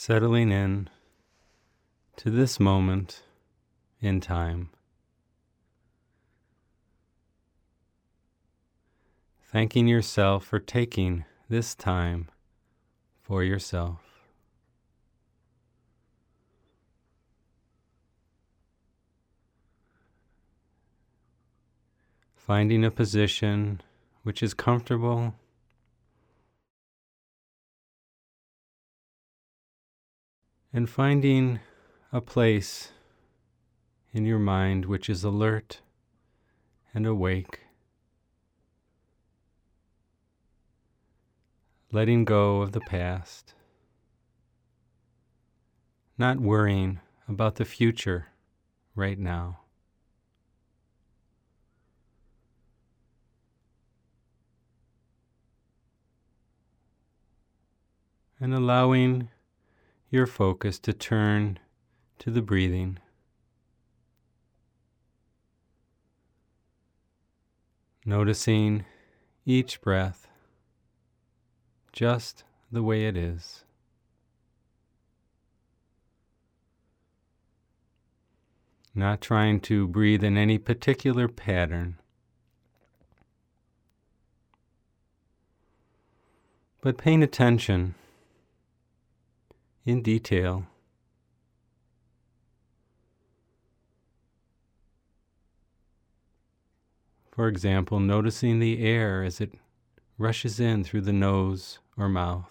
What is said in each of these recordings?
Settling in to this moment in time. Thanking yourself for taking this time for yourself. Finding a position which is comfortable and finding a place in your mind which is alert and awake. Letting go of the past. Not worrying about the future right now. And allowing your focus to turn to the breathing. Noticing each breath just the way it is. Not trying to breathe in any particular pattern, but paying attention in detail. For example, noticing the air as it rushes in through the nose or mouth,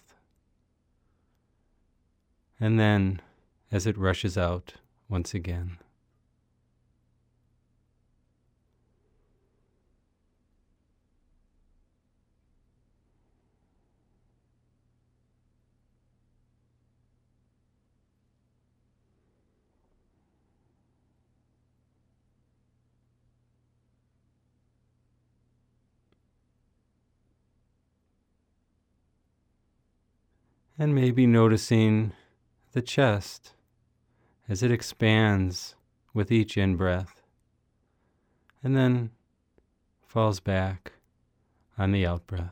and then as it rushes out once again. And maybe noticing the chest as it expands with each in-breath and then falls back on the out-breath.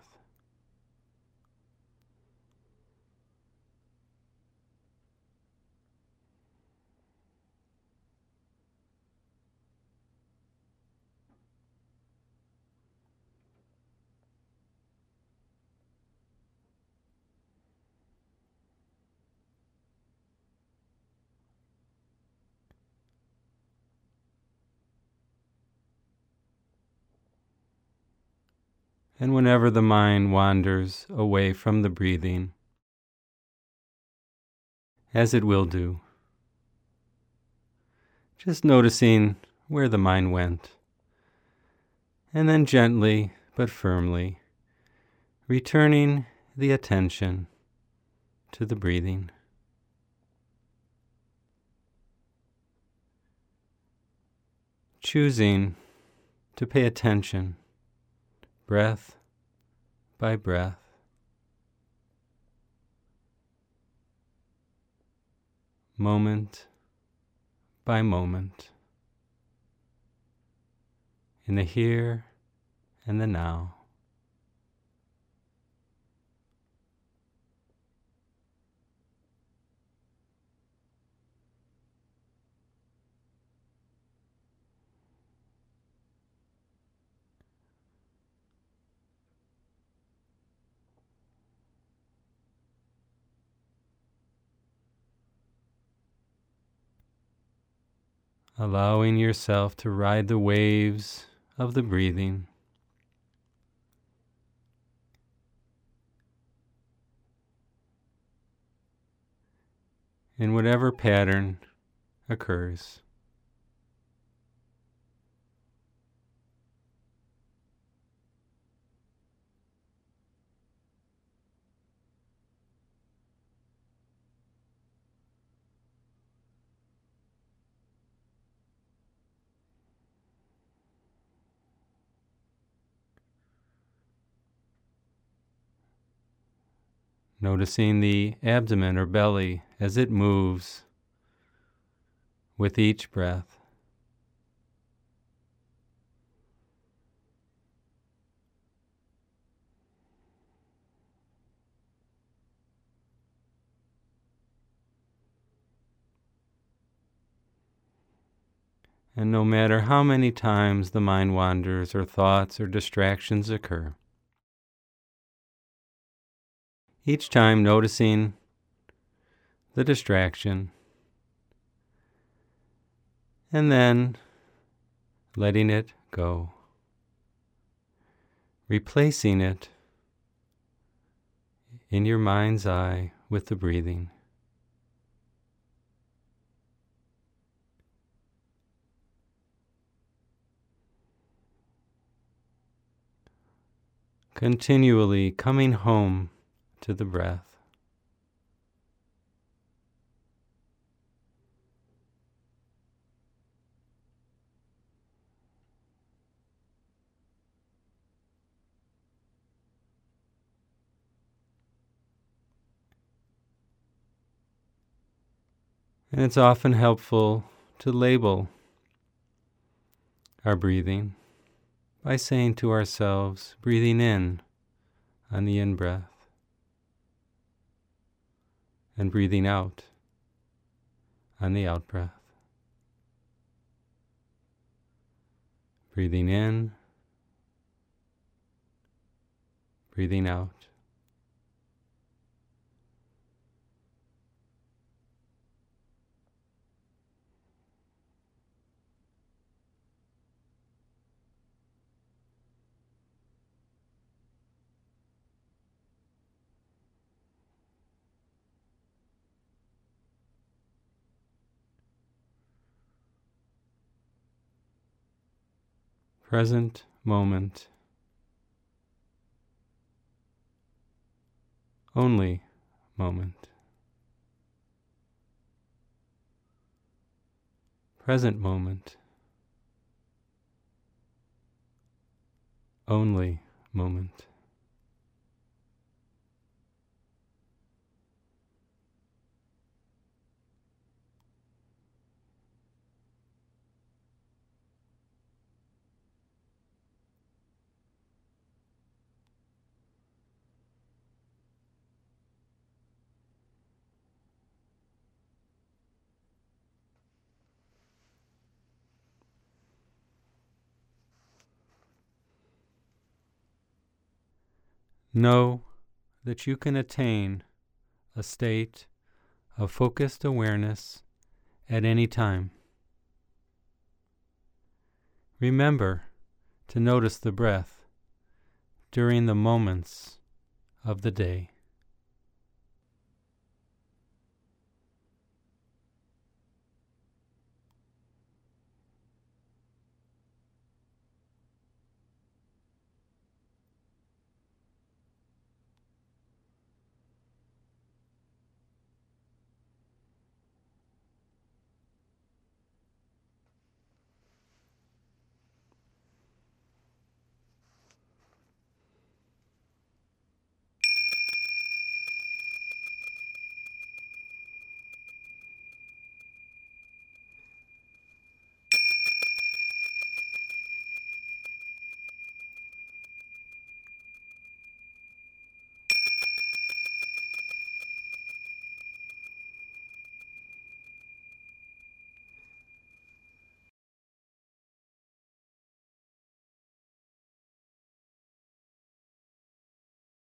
And whenever the mind wanders away from the breathing, as it will do, just noticing where the mind went, and then gently but firmly returning the attention to the breathing. Choosing to pay attention, breath by breath, moment by moment, in the here and the now. Allowing yourself to ride the waves of the breathing. In whatever pattern occurs. Noticing the abdomen or belly as it moves with each breath. And no matter how many times the mind wanders or thoughts or distractions occur, each time noticing the distraction and then letting it go, replacing it in your mind's eye with the breathing. Continually coming home to the breath. And it's often helpful to label our breathing by saying to ourselves, breathing in on the in-breath and breathing out on the out-breath. Breathing in, breathing out. Present moment. Only moment. Present moment. Only moment. Know that you can attain a state of focused awareness at any time. Remember to notice the breath during the moments of the day.